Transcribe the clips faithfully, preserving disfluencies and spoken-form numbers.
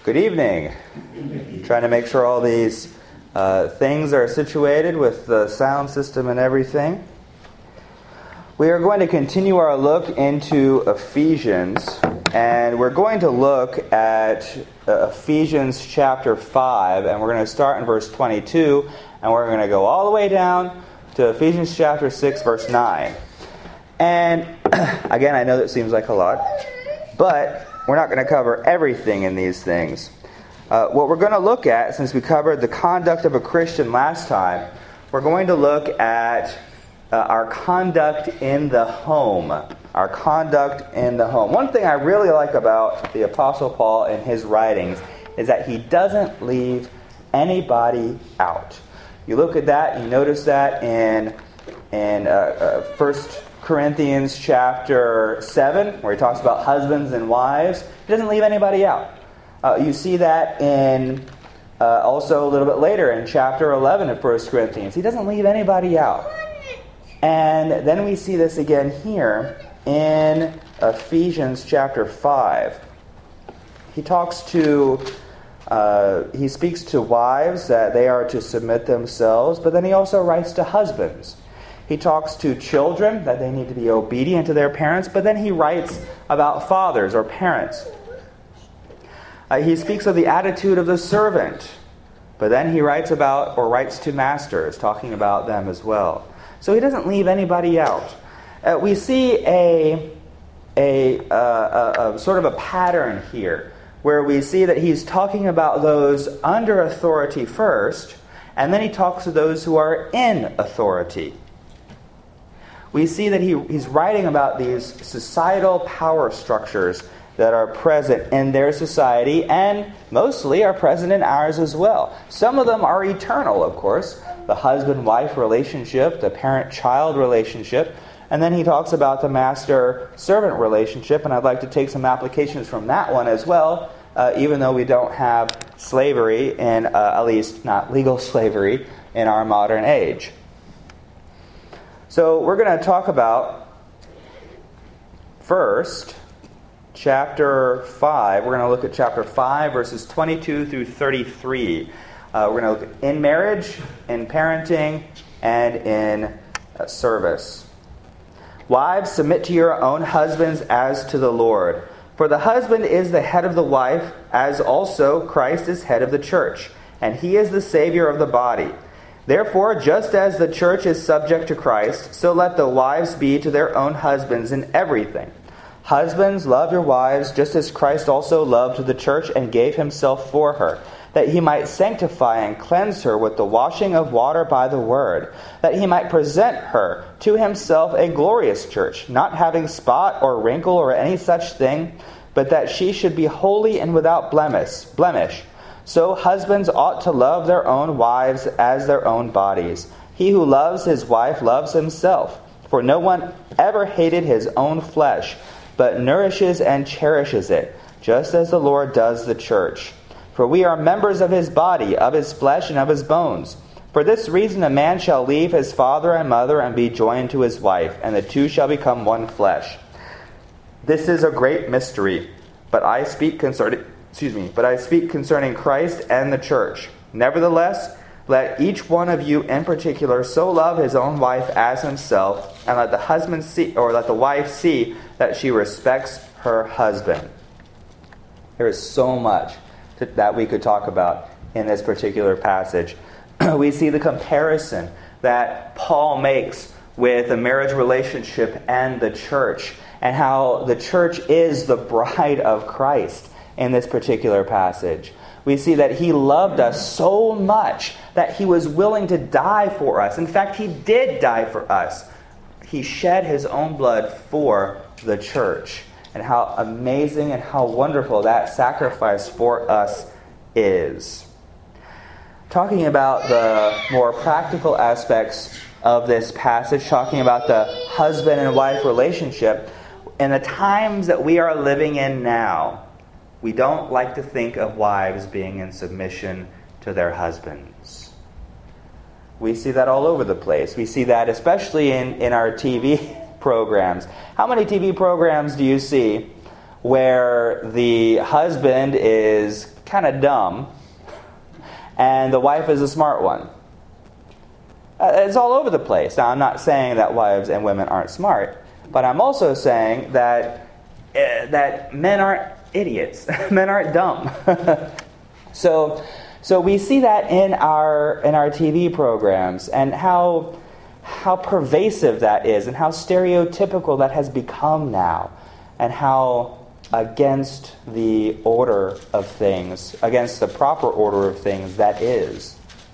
Good evening. Trying to make sure all these uh, things are situated with the sound system and everything. We are going to continue our look into Ephesians, and we're going to look at uh, Ephesians chapter five, and we're going to start in verse twenty-two, and we're going to go all the way down to Ephesians chapter six, verse nine. And again, I know that seems like a lot, but we're not going to cover everything in these things. Uh, what we're going to look at, since we covered the conduct of a Christian last time, we're going to look at uh, our conduct in the home. Our conduct in the home. One thing I really like about the Apostle Paul in his writings is that he doesn't leave anybody out. You look at that, you notice that in, in uh, uh, First Corinthians chapter seven, where he talks about husbands and wives. He doesn't leave anybody out. Uh, you see that in uh, also a little bit later in chapter eleven of First Corinthians. He doesn't leave anybody out. And then we see this again here in Ephesians chapter five. He talks to, uh, he speaks to wives that they are to submit themselves, but then he also writes to husbands. He talks to children that they need to be obedient to their parents, but then he writes about fathers or parents. Uh, he speaks of the attitude of the servant, but then he writes about or writes to masters, talking about them as well. So he doesn't leave anybody out. Uh, we see a, a, uh, a, a sort of a pattern here, where we see that he's talking about those under authority first, and then he talks to those who are in authority. We see that he, he's writing about these societal power structures that are present in their society and mostly are present in ours as well. Some of them are eternal, of course. The husband-wife relationship, the parent-child relationship, and then he talks about the master-servant relationship, and I'd like to take some applications from that one as well, uh, even though we don't have slavery, in, uh, at least not legal slavery, in our modern age. So we're going to talk about, first, chapter five. We're going to look at chapter five, verses twenty-two through thirty-three. Uh, we're going to look at in marriage, in parenting, and in uh, service. Wives, submit to your own husbands as to the Lord. For the husband is the head of the wife, as also Christ is head of the church, and he is the Savior of the body. Therefore, just as the church is subject to Christ, so let the wives be to their own husbands in everything. Husbands, love your wives, just as Christ also loved the church and gave himself for her, that he might sanctify and cleanse her with the washing of water by the word, that he might present her to himself a glorious church, not having spot or wrinkle or any such thing, but that she should be holy and without blemish. blemish. So husbands ought to love their own wives as their own bodies. He who loves his wife loves himself. For no one ever hated his own flesh, but nourishes and cherishes it, just as the Lord does the church. For we are members of his body, of his flesh, and of his bones. For this reason a man shall leave his father and mother and be joined to his wife, and the two shall become one flesh. This is a great mystery, but I speak concerning... Excuse me, but I speak concerning Christ and the church. Nevertheless, let each one of you in particular so love his own wife as himself, and let the husband see, or let the wife see that she respects her husband. There is so much to, that we could talk about in this particular passage. We see the comparison that Paul makes with the marriage relationship and the church, and how the church is the bride of Christ. In this particular passage, we see that he loved us so much that he was willing to die for us. In fact, he did die for us. He shed his own blood for the church. And how amazing and how wonderful that sacrifice for us is. Talking about the more practical aspects of this passage, talking about the husband and wife relationship, in the times that we are living in now, we don't like to think of wives being in submission to their husbands. We see that all over the place. We see that especially in, in our T V programs. How many T V programs do you see where the husband is kind of dumb, and the wife is a smart one. Uh, it's all over the place. Now, I'm not saying that wives and women aren't smart, but I'm also saying that uh, that men aren't idiots. Men aren't dumb. so, so we see that in our in our T V programs, and how how pervasive that is, and how stereotypical that has become now, and how against the order of things, against the proper order of things that is.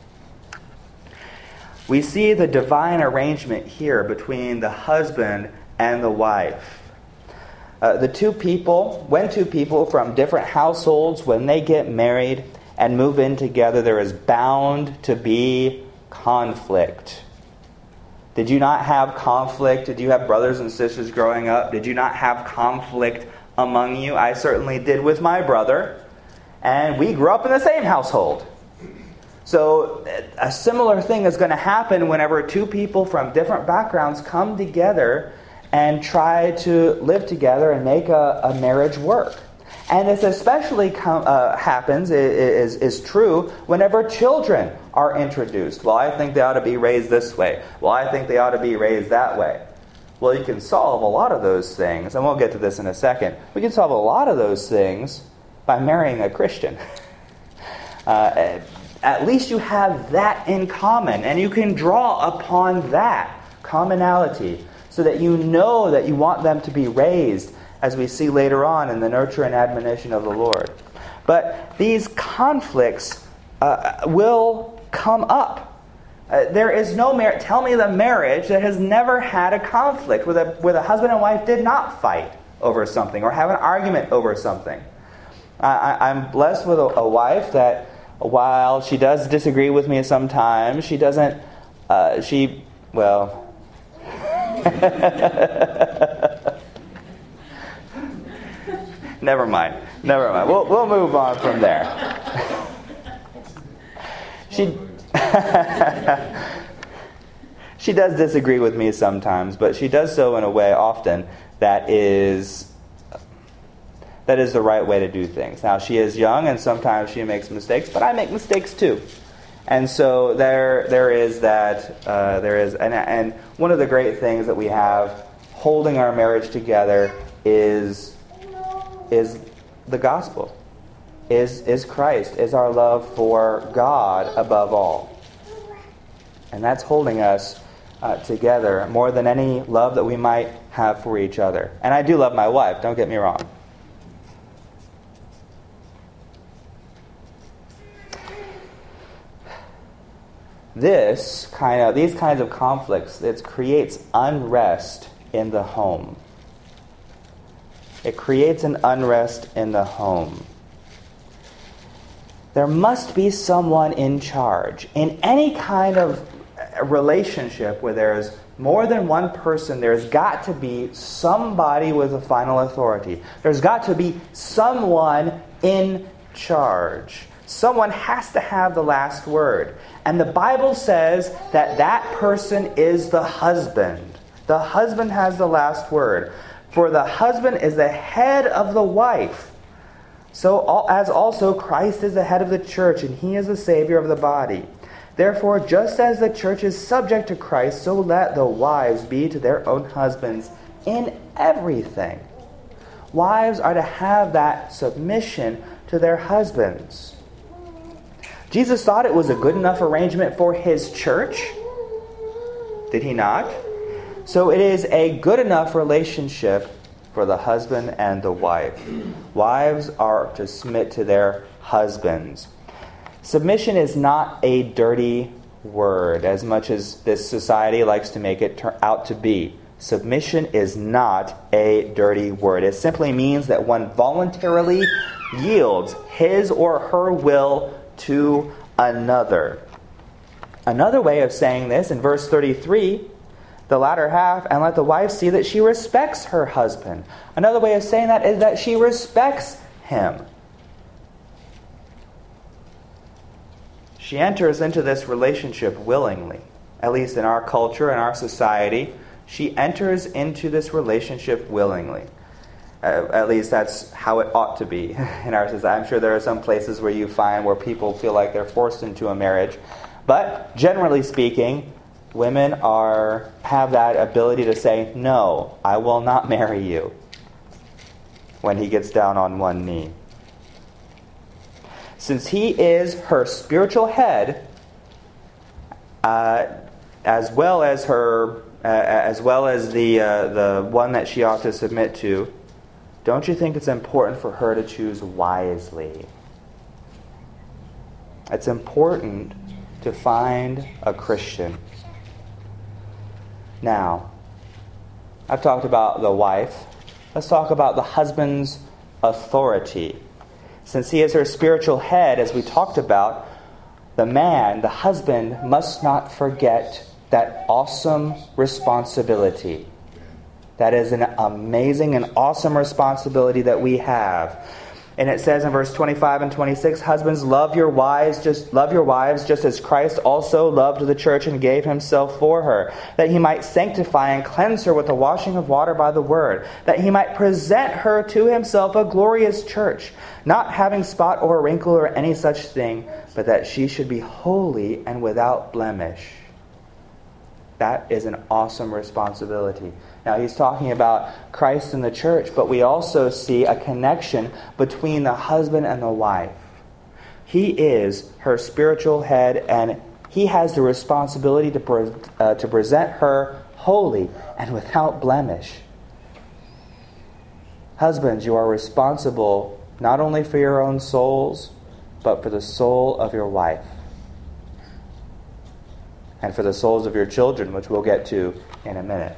We see the divine arrangement here between the husband and the wife. Uh, the two people, when two people from different households, when they get married and move in together, there is bound to be conflict. Did you not have conflict? Did you have brothers and sisters growing up? Did you not have conflict among you? I certainly did with my brother, and we grew up in the same household. So a similar thing is going to happen whenever two people from different backgrounds come together and try to live together and make a, a marriage work. And this especially com- uh, happens, is, is true, whenever children are introduced. Well, I think they ought to be raised this way. Well, I think they ought to be raised that way. Well, you can solve a lot of those things, and we'll get to this in a second. We can solve a lot of those things by marrying a Christian. uh, At least you have that in common, and you can draw upon that commonality so that you know that you want them to be raised, as we see later on in the nurture and admonition of the Lord. But these conflicts uh, will come up. Uh, there is no marriage. Tell me the marriage that has never had a conflict, where the, where the husband and wife did not fight over something or have an argument over something. Uh, I, I'm blessed with a, a wife that, while she does disagree with me sometimes, she doesn't, uh, she, well, never mind, never mind. We'll, we'll move on from there. she, she does disagree with me sometimes, but she does so in a way often that is That is the right way to do things. Now, she is young, and sometimes she makes mistakes, but I make mistakes too. And so there, there is that. Uh, there is, and, and one of the great things that we have holding our marriage together is, is the gospel. Is is Christ? Is our love for God above all? And that's holding us uh, together more than any love that we might have for each other. And I do love my wife. Don't get me wrong. This kind of these kinds of conflicts, it creates unrest in the home. It creates an unrest in the home. There must be someone in charge. In any kind of relationship where there's more than one person, there's got to be somebody with a final authority. There's got to be someone in charge. Someone has to have the last word. And the Bible says that that person is the husband. The husband has the last word. For the husband is the head of the wife. So as also Christ is the head of the church, and he is the Savior of the body. Therefore, just as the church is subject to Christ, so let the wives be to their own husbands in everything. Wives are to have that submission to their husbands. Jesus thought it was a good enough arrangement for his church. Did he not? So it is a good enough relationship for the husband and the wife. Wives are to submit to their husbands. Submission is not a dirty word, as much as this society likes to make it turn out to be. Submission is not a dirty word. It simply means that one voluntarily yields his or her will to another. Another way of saying this, in verse thirty-three, the latter half, and let the wife see that she respects her husband. Another way of saying that is that she respects him. She enters into this relationship willingly. At least in our culture, in our society, she enters into this relationship willingly. Uh, at least that's how it ought to be in our society. I'm sure there are some places where you find where people feel like they're forced into a marriage. But generally speaking, women are have that ability to say, no, I will not marry you, when he gets down on one knee. Since he is her spiritual head, uh, as well as her, uh, as well as the uh, the one that she ought to submit to, don't you think it's important for her to choose wisely? It's important to find a Christian. Now, I've talked about the wife. Let's talk about the husband's authority. Since he is her spiritual head, as we talked about, the man, the husband, must not forget that awesome responsibility. That is an amazing and awesome responsibility that we have. And it says in verse twenty-five and twenty-six, husbands, love your wives, just love your wives just as Christ also loved the church and gave himself for her, that he might sanctify and cleanse her with the washing of water by the word, that he might present her to himself a glorious church, not having spot or wrinkle or any such thing, but that she should be holy and without blemish. That is an awesome responsibility. Now, he's talking about Christ and the church, but we also see a connection between the husband and the wife. He is her spiritual head, and he has the responsibility to, pre- uh, to present her holy and without blemish. Husbands, you are responsible not only for your own souls, but for the soul of your wife. And for the souls of your children, which we'll get to in a minute.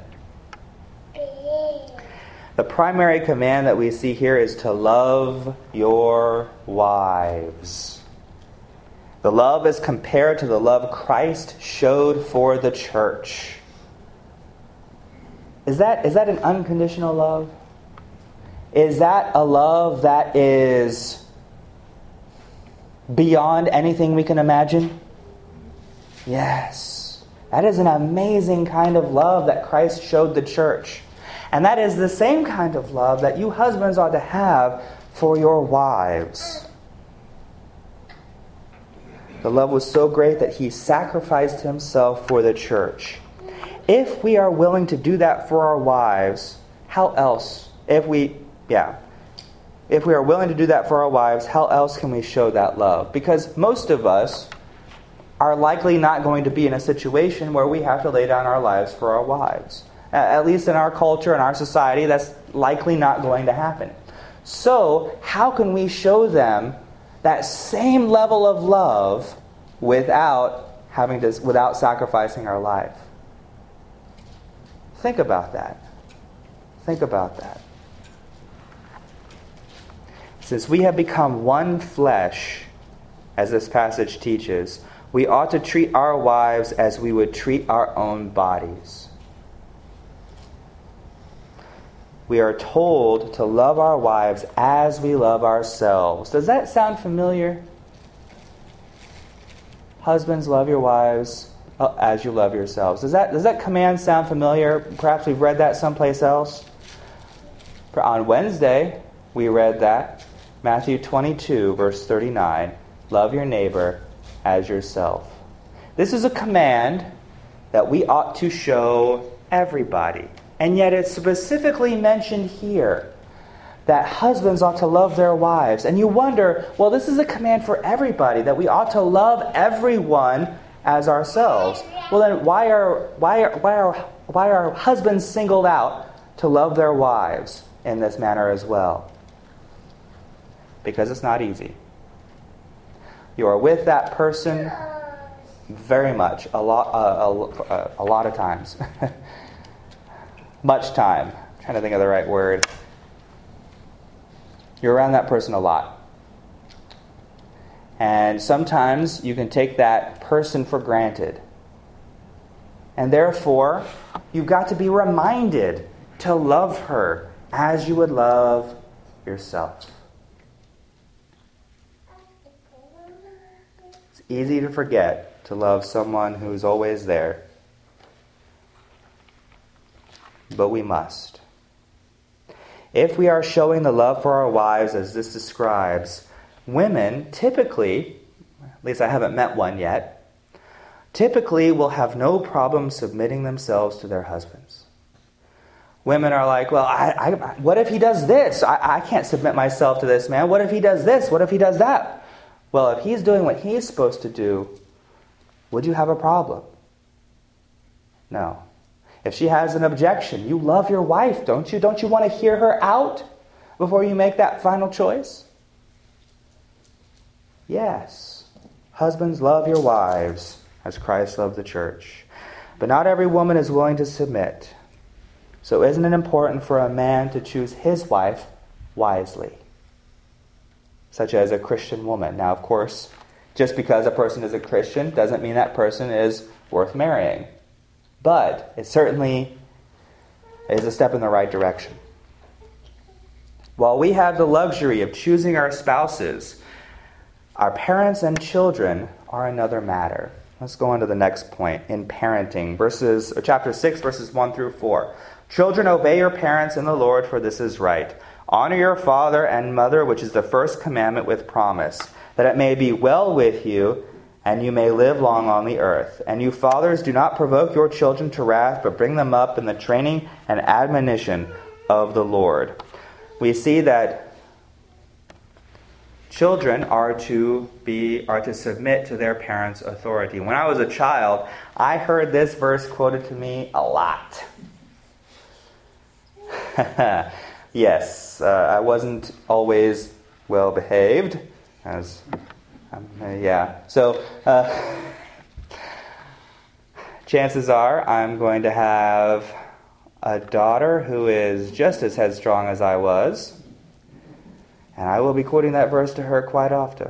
The primary command that we see here is to love your wives. The love is compared to the love Christ showed for the church. Is that, is that an unconditional love? Is that a love that is beyond anything we can imagine? Yes. That is an amazing kind of love that Christ showed the church. And that is the same kind of love that you husbands ought to have for your wives. The love was so great that he sacrificed himself for the church. If we are willing to do that for our wives, how else? If we, yeah. If we are willing to do that for our wives, how else can we show that love? Because most of us are likely not going to be in a situation where we have to lay down our lives for our wives. At least in our culture, in our society, that's likely not going to happen. So, how can we show them that same level of love without having to, without sacrificing our life? Think about that. Think about that. Since we have become one flesh, as this passage teaches, we ought to treat our wives as we would treat our own bodies. We are told to love our wives as we love ourselves. Does that sound familiar? Husbands, love your wives as you love yourselves. Does that, does that command sound familiar? Perhaps we've read that someplace else. On Wednesday, we read that. Matthew twenty-two, verse thirty-nine. Love your neighbor as yourself. This is a command that we ought to show everybody. And yet it's specifically mentioned here that husbands ought to love their wives. And you wonder, well, this is a command for everybody, that we ought to love everyone as ourselves. Well, then why are why are why are why are husbands singled out to love their wives in this manner as well? Because it's not easy. You are with that person very much, a lot, uh, a, a lot of times. Much time. I'm trying to think of the right word. You're around that person a lot. And sometimes you can take that person for granted. And therefore, you've got to be reminded to love her as you would love yourself. It's easy to forget to love someone who's always there. But we must. If we are showing the love for our wives as this describes, women typically, at least I haven't met one yet, typically will have no problem submitting themselves to their husbands. Women are like, well, I, I, what if he does this? I, I can't submit myself to this man. What if he does this? What if he does that? Well, if he's doing what he's supposed to do, would you have a problem? No. If she has an objection, you love your wife, don't you? Don't you want to hear her out before you make that final choice? Yes. Husbands, love your wives as Christ loved the church. But not every woman is willing to submit. So isn't it important for a man to choose his wife wisely? Such as a Christian woman. Now, of course, just because a person is a Christian doesn't mean that person is worth marrying. But it certainly is a step in the right direction. While we have the luxury of choosing our spouses, our parents and children are another matter. Let's go on to the next point in parenting, verses or chapter six, verses one through four. Children, obey your parents in the Lord, for this is right. Honor your father and mother, which is the first commandment with promise, that it may be well with you, and you may live long on the earth. And you fathers, do not provoke your children to wrath, but bring them up in the training and admonition of the Lord. We see that children are to be are to submit to their parents' authority. When I was a child, I heard this verse quoted to me a lot. Yes, uh, I wasn't always well behaved, as um, uh, yeah. So uh, chances are I'm going to have a daughter who is just as headstrong as I was, and I will be quoting that verse to her quite often.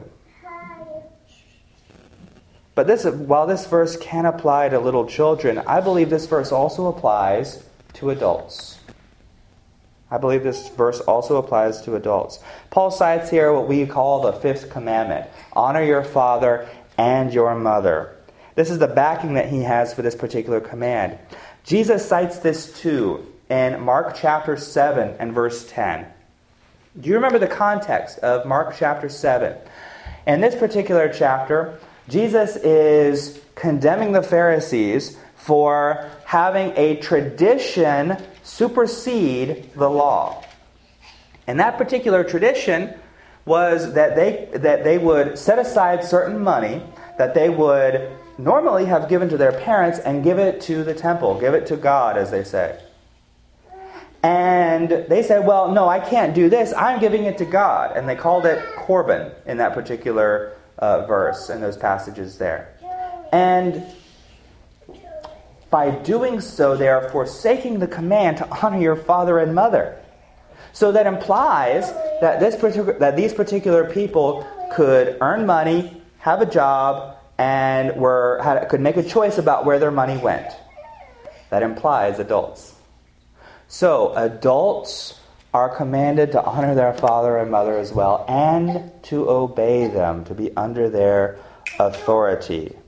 But this, while this verse can apply to little children, I believe this verse also applies to adults. I believe this verse also applies to adults. Paul cites here what we call the fifth commandment. Honor your father and your mother. This is the backing that he has for this particular command. Jesus cites this too in Mark chapter seven and verse ten. Do you remember the context of Mark chapter seven? In this particular chapter, Jesus is condemning the Pharisees for having a tradition supersede the law. And that particular tradition was that they that they would set aside certain money that they would normally have given to their parents and give it to the temple, give it to God, as they say. And they said, well, no, I can't do this. I'm giving it to God. And they called it Corban in that particular uh, verse, in those passages there. And by doing so, they are forsaking the command to honor your father and mother. So that implies that this particular, that these particular people could earn money, have a job, and were had, could make a choice about where their money went. That implies adults. So adults are commanded to honor their father and mother as well, and to obey them, to be under their authority.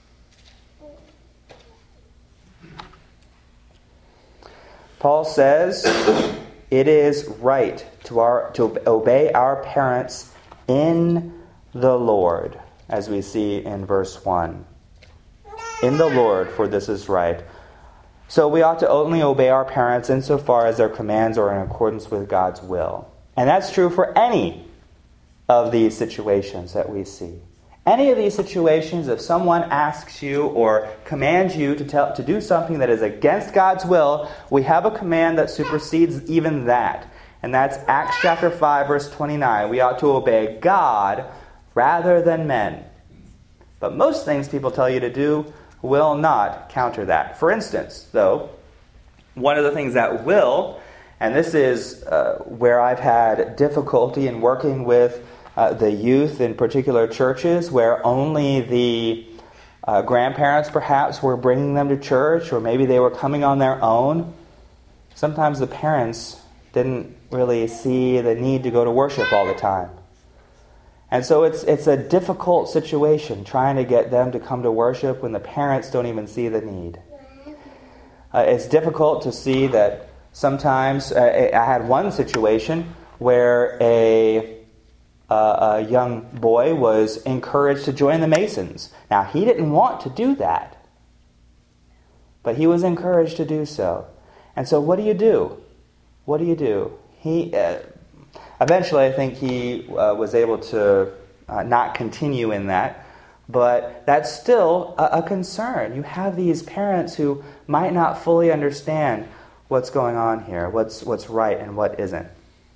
Paul says it is right to our to obey our parents in the Lord, as we see in verse one. In the Lord, for this is right. So we ought to only obey our parents insofar as their commands are in accordance with God's will. And that's true for any of these situations that we see. Any of these situations, if someone asks you or commands you to tell, to do something that is against God's will, we have a command that supersedes even that. And that's Acts chapter five, verse twenty-nine. We ought to obey God rather than men. But most things people tell you to do will not counter that. For instance, though, one of the things that will, and this is uh, where I've had difficulty in working with Uh, the youth in particular churches, where only the uh, grandparents perhaps were bringing them to church, or maybe they were coming on their own. Sometimes the parents didn't really see the need to go to worship all the time. And so it's it's a difficult situation trying to get them to come to worship when the parents don't even see the need. Uh, it's difficult to see that Sometimes, uh, I had one situation where a, uh, a young boy was encouraged to join the Masons. Now, he didn't want to do that, but he was encouraged to do so. And so what do you do? What do you do? He uh, eventually, I think he uh, was able to uh, not continue in that, but that's still a, a concern. You have these parents who might not fully understand what's going on here, what's what's right and what isn't.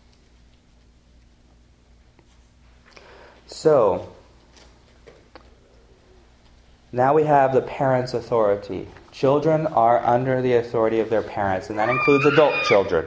So, now we have the parents' authority. Children are under the authority of their parents, and that includes adult children.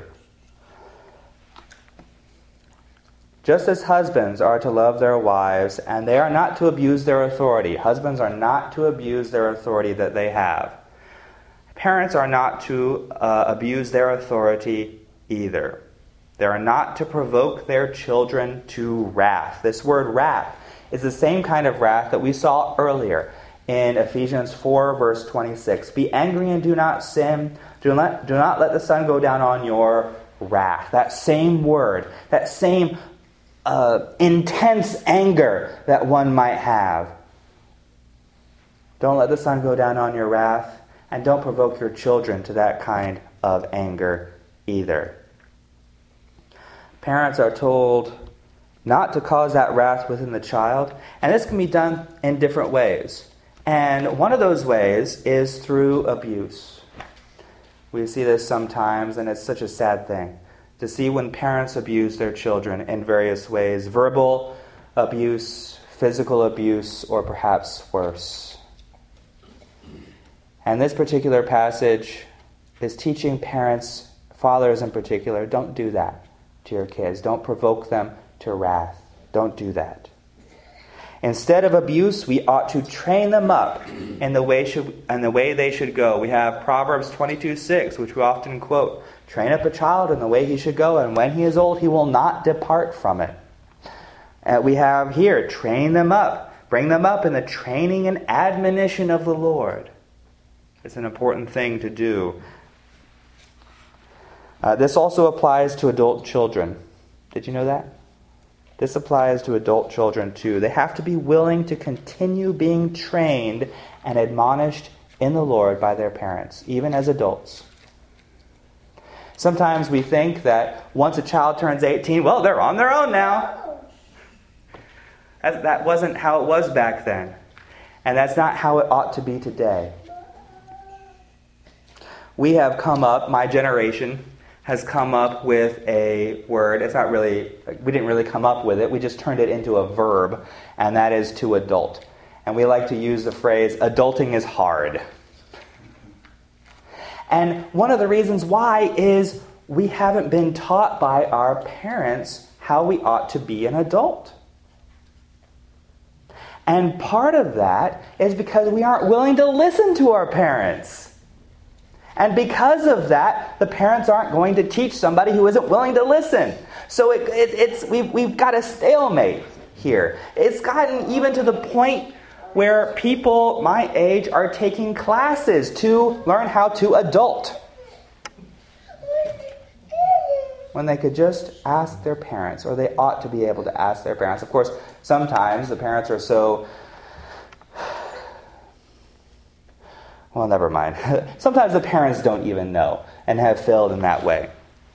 Just as husbands are to love their wives, and they are not to abuse their authority. Husbands are not to abuse their authority that they have. Parents are not to uh, abuse their authority either. They are not to provoke their children to wrath. This word wrath is the same kind of wrath that we saw earlier in Ephesians four, verse twenty-six. Be angry and do not sin. Do not, do not let the sun go down on your wrath. That same word, that same uh, intense anger that one might have. Don't let the sun go down on your wrath, and don't provoke your children to that kind of anger either. Parents are told not to cause that wrath within the child, and this can be done in different ways. And one of those ways is through abuse. We see this sometimes, and it's such a sad thing to see when parents abuse their children in various ways. Verbal abuse, physical abuse, or perhaps worse. And this particular passage is teaching parents, fathers in particular, don't do that to your kids. Don't provoke them to wrath. Don't do that. Instead of abuse, we ought to train them up in the way should in the way they should go. We have Proverbs twenty-two six, which we often quote. Train up a child in the way he should go, and when he is old, he will not depart from it. And we have here, train them up. Bring them up in the training and admonition of the Lord. It's an important thing to do. Uh, this also applies to adult children. Did you know that? This applies to adult children too. They have to be willing to continue being trained and admonished in the Lord by their parents, even as adults. Sometimes we think that once a child turns eighteen, well, they're on their own now. That, that wasn't how it was back then. And that's not how it ought to be today. We have come up, my generation has come up with a word. It's not really, we didn't really come up with it. We just turned it into a verb, and that is to adult. And we like to use the phrase, adulting is hard. And one of the reasons why is we haven't been taught by our parents how we ought to be an adult. And part of that is because we aren't willing to listen to our parents. And because of that, the parents aren't going to teach somebody who isn't willing to listen. So it, it, it's we've, we've got a stalemate here. It's gotten even to the point where people my age are taking classes to learn how to adult, when they could just ask their parents, or they ought to be able to ask their parents. Of course, sometimes the parents are so... Well, never mind. Sometimes the parents don't even know and have failed in that way.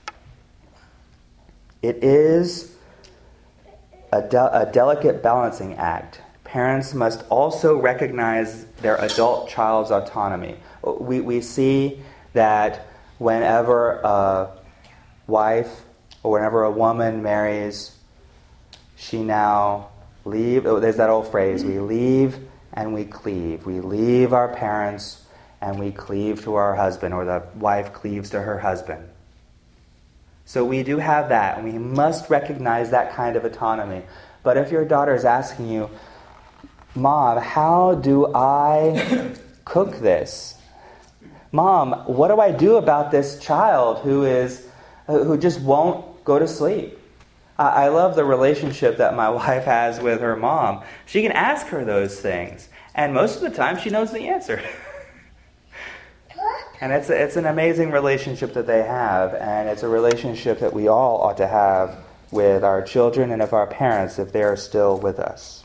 It is a, de- a delicate balancing act. Parents must also recognize their adult child's autonomy. We, we see that whenever a wife or whenever a woman marries, she now leave. Oh, there's that old phrase, we leave and we cleave. We leave our parents and we cleave to our husband, or the wife cleaves to her husband. So we do have that, and we must recognize that kind of autonomy. But if your daughter is asking you, Mom, how do I cook this? Mom, what do I do about this child who is who just won't go to sleep? I love the relationship that my wife has with her mom. She can ask her those things, and most of the time she knows the answer. And it's, it's an amazing relationship that they have, and it's a relationship that we all ought to have with our children and of our parents if they are still with us.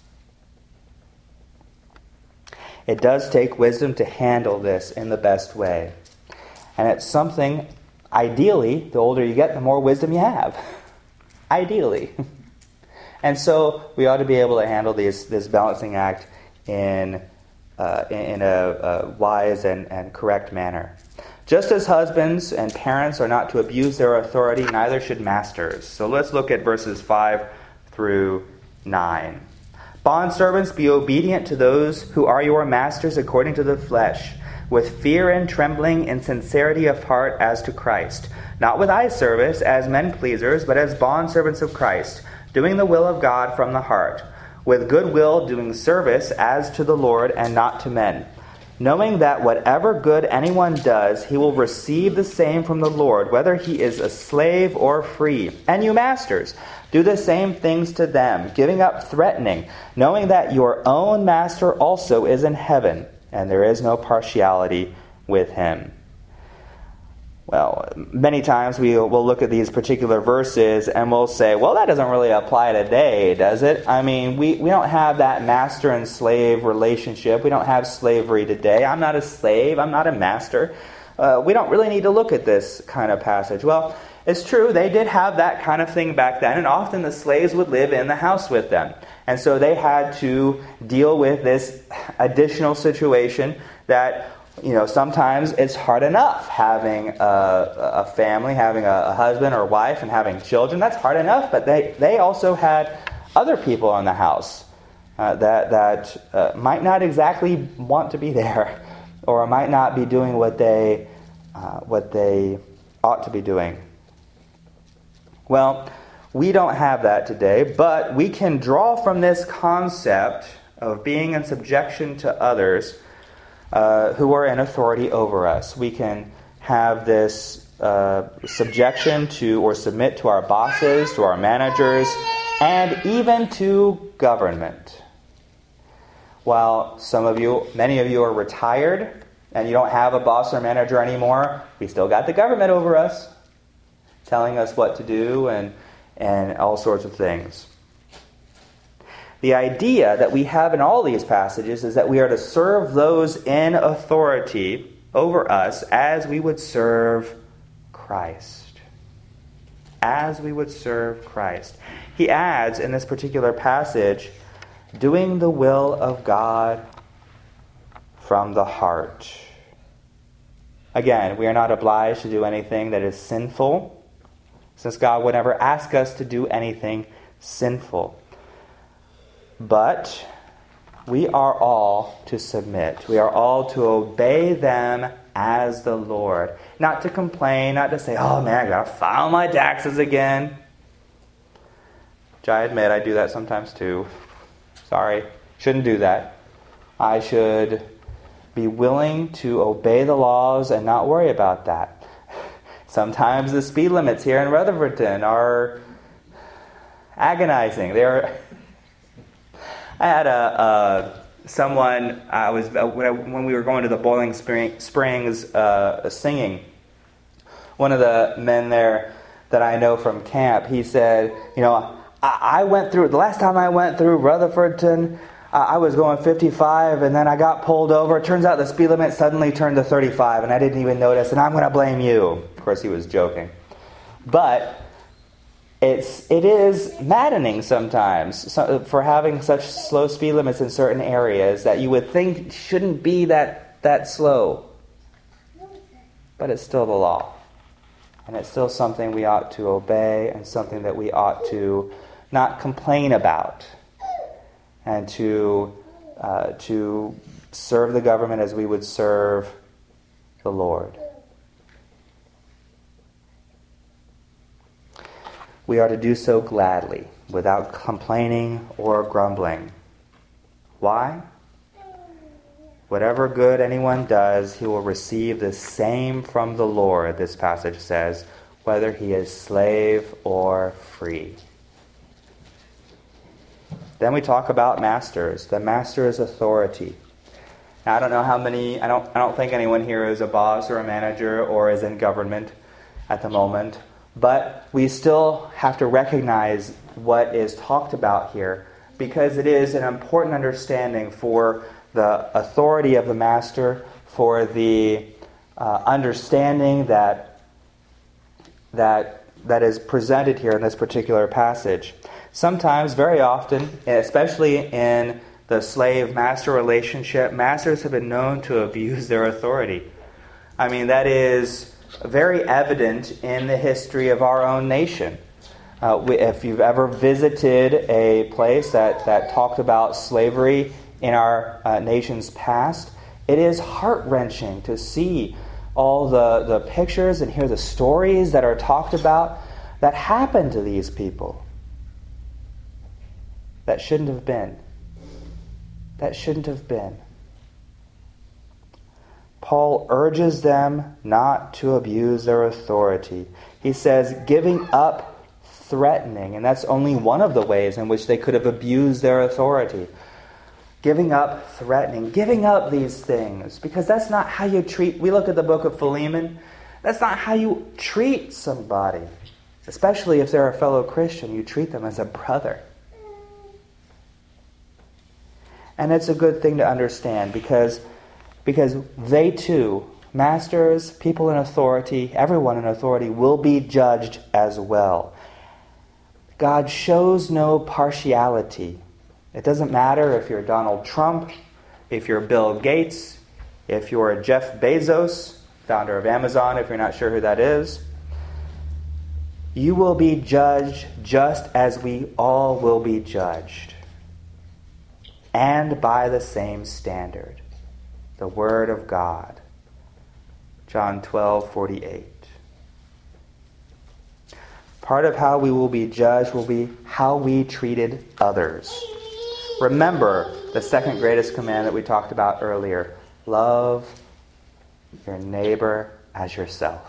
It does take wisdom to handle this in the best way. And it's something, ideally, the older you get, the more wisdom you have. Ideally. And so we ought to be able to handle these, this balancing act in, uh, in a, a wise and, and correct manner. Just as husbands and parents are not to abuse their authority, neither should masters. So let's look at verses five through nine. Bondservants, be obedient to those who are your masters according to the flesh, with fear and trembling and sincerity of heart as to Christ, not with eye service as men pleasers, but as bondservants of Christ, doing the will of God from the heart, with good will doing service as to the Lord and not to men, knowing that whatever good anyone does, he will receive the same from the Lord, whether he is a slave or free. And you masters, do the same things to them, giving up threatening, knowing that your own master also is in heaven, and there is no partiality with him. Well, many times we will look at these particular verses and we'll say, well, that doesn't really apply today, does it? I mean, we, we don't have that master and slave relationship. We don't have slavery today. I'm not a slave. I'm not a master. Uh, we don't really need to look at this kind of passage. Well, it's true, they did have that kind of thing back then, and often the slaves would live in the house with them. And so they had to deal with this additional situation that, you know, sometimes it's hard enough having a, a family, having a, a husband or wife and having children. That's hard enough, but they, they also had other people in the house uh, that, that uh, might not exactly want to be there or might not be doing what they, uh, what they ought to be doing. Well, we don't have that today, but we can draw from this concept of being in subjection to others uh, who are in authority over us. We can have this uh, subjection to or submit to our bosses, to our managers, and even to government. While some of you, many of you are retired and you don't have a boss or manager anymore, we still got the government over us, telling us what to do and, and all sorts of things. The idea that we have in all these passages is that we are to serve those in authority over us as we would serve Christ. As we would serve Christ. He adds in this particular passage, doing the will of God from the heart. Again, we are not obliged to do anything that is sinful, since God would never ask us to do anything sinful. But we are all to submit. We are all to obey them as the Lord. Not to complain, not to say, oh man, I gotta file my taxes again. Which I admit I do that sometimes too. Sorry, shouldn't do that. I should be willing to obey the laws and not worry about that. Sometimes the speed limits here in Rutherfordton are agonizing. They're. I had a, a someone I was when, I, when we were going to the Boiling Spring, Springs uh, singing. One of the men there that I know from camp, he said, "You know, I, I went through the last time I went through Rutherfordton. Uh, I was going fifty-five, and then I got pulled over. It turns out the speed limit suddenly turned to thirty-five, and I didn't even notice. And I'm going to blame you." Of course, he was joking, but it's it is maddening sometimes so, for having such slow speed limits in certain areas that you would think shouldn't be that that slow, but it's still the law, and it's still something we ought to obey, and something that we ought to not complain about. And to uh, to serve the government as we would serve the Lord. We are to do so gladly, without complaining or grumbling. Why? Whatever good anyone does, he will receive the same from the Lord, this passage says, whether he is slave or free. Then we talk about masters. The master is authority. Now, I don't know how many, I don't, I don't think anyone here is a boss or a manager or is in government at the moment. But we still have to recognize what is talked about here, because it is an important understanding for the authority of the master, for the uh, understanding that that that is presented here in this particular passage. Sometimes, very often, especially in the slave-master relationship, masters have been known to abuse their authority. I mean, that is very evident in the history of our own nation. Uh, we, if you've ever visited a place that, that talked about slavery in our uh, nation's past, it is heart-wrenching to see all the, the pictures and hear the stories that are talked about that happened to these people. That shouldn't have been. That shouldn't have been. Paul urges them not to abuse their authority. He says, giving up threatening, and that's only one of the ways in which they could have abused their authority. Giving up threatening, giving up these things, because that's not how you treat, we look at the book of Philemon, that's not how you treat somebody. Especially if they're a fellow Christian, you treat them as a brother. And it's a good thing to understand, because Because they too, masters, people in authority, everyone in authority, will be judged as well. God shows no partiality. It doesn't matter if you're Donald Trump, if you're Bill Gates, if you're Jeff Bezos, founder of Amazon, if you're not sure who that is. You will be judged just as we all will be judged. And by the same standard. The Word of God. John twelve forty-eight. Part of how we will be judged will be how we treated others. Remember the second greatest command that we talked about earlier. Love your neighbor as yourself.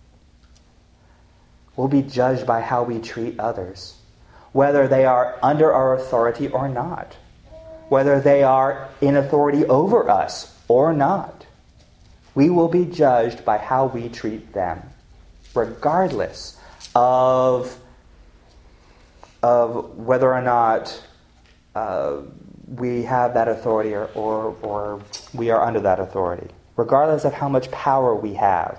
We'll be judged by how we treat others, whether they are under our authority or not, whether they are in authority over us or not. We will be judged by how we treat them, regardless of, of whether or not uh, we have that authority or, or, or we are under that authority, regardless of how much power we have.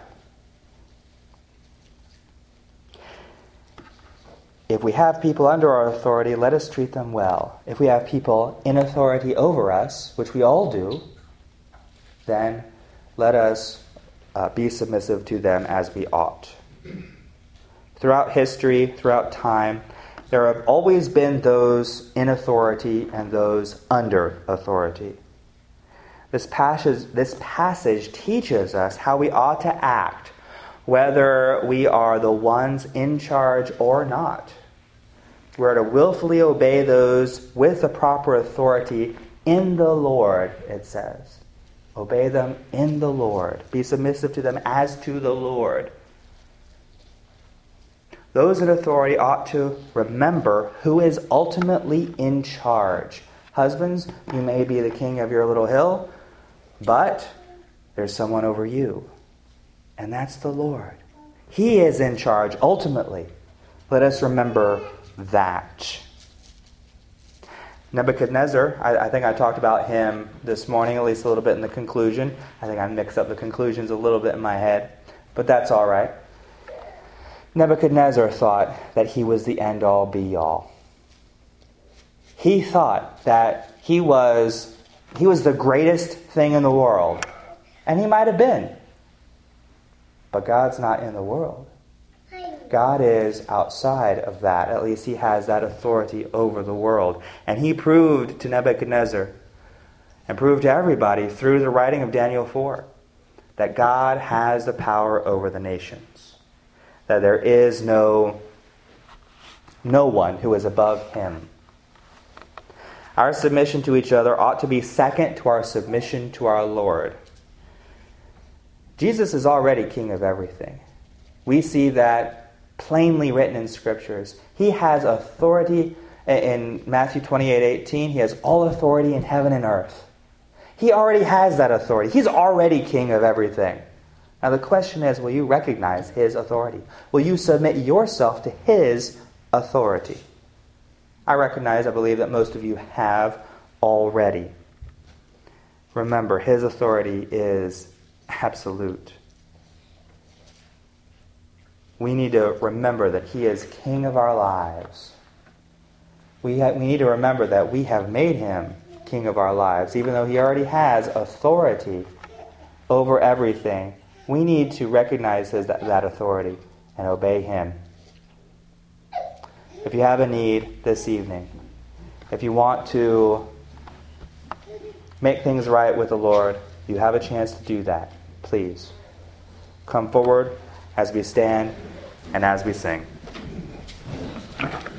If we have people under our authority, let us treat them well. If we have people in authority over us, which we all do, then let us uh, be submissive to them as we ought. Throughout history, throughout time, there have always been those in authority and those under authority. This passage, this passage teaches us how we ought to act, whether we are the ones in charge or not. We're to willfully obey those with the proper authority in the Lord, it says. Obey them in the Lord. Be submissive to them as to the Lord. Those in authority ought to remember who is ultimately in charge. Husbands, you may be the king of your little hill, but there's someone over you, and that's the Lord. He is in charge ultimately. Let us remember that. Nebuchadnezzar, I, I think I talked about him this morning, at least a little bit in the conclusion. I think I mixed up the conclusions a little bit in my head, but that's all right. Nebuchadnezzar thought that he was the end-all, be-all. He thought that he was, he was the greatest thing in the world, and he might have been. But God's not in the world. God is outside of that. At least he has that authority over the world. And he proved to Nebuchadnezzar and proved to everybody through the writing of Daniel four that God has the power over the nations. That there is no, no one who is above him. Our submission to each other ought to be second to our submission to our Lord. Jesus is already King of everything. We see that plainly written in Scriptures. He has authority in Matthew twenty-eight eighteen. He has all authority in heaven and earth. He already has that authority. He's already king of everything. Now the question is, will you recognize his authority? Will you submit yourself to his authority? I recognize, I believe that most of you have already. Remember, his authority is absolute. We need to remember that he is king of our lives. We, ha- we need to remember that we have made him king of our lives. Even though he already has authority over everything, we need to recognize his, that, that authority and obey him. If you have a need this evening, if you want to make things right with the Lord, you have a chance to do that. Please come forward as we stand and as we sing.